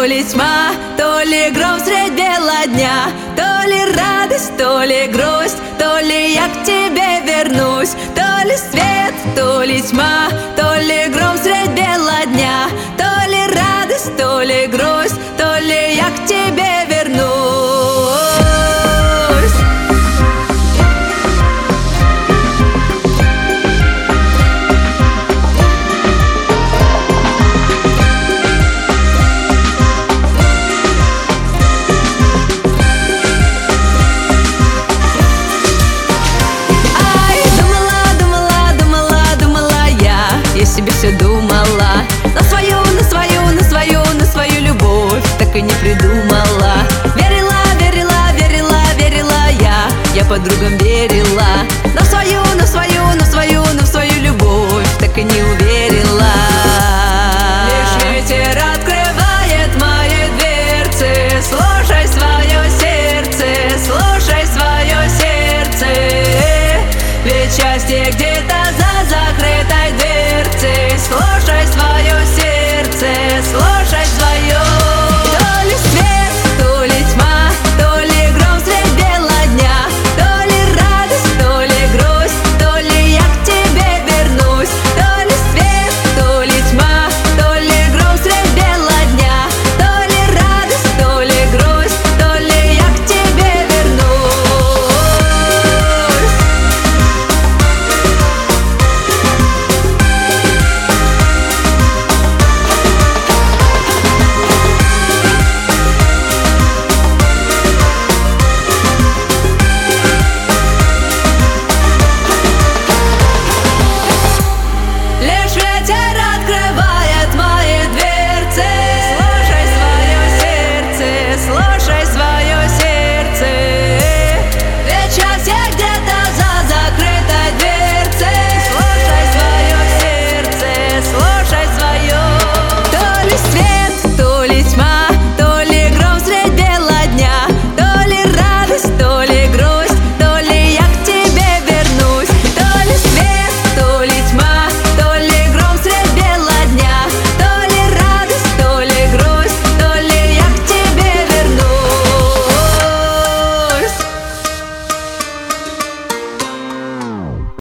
ли тьма, то ли гром средь бела дня, то ли радость, то ли грусть, то ли я к тебе вернусь, то ли свет, то ли тьма, то ли